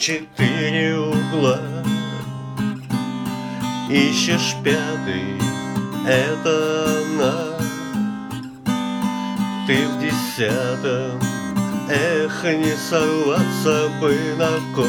4 угла. Ищешь 5-й, это она. Ты в 10-м, эх, не сорваться бы на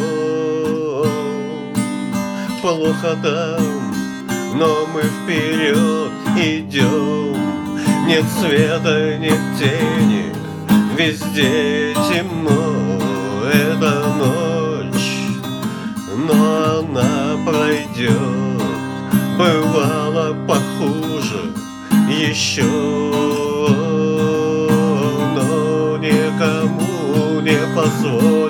ком. Плохо там, но мы вперед идем. Нет света, нет тени, везде темно. Это ночь, но она пройдет. Бывало похуже еще, но никому не позволь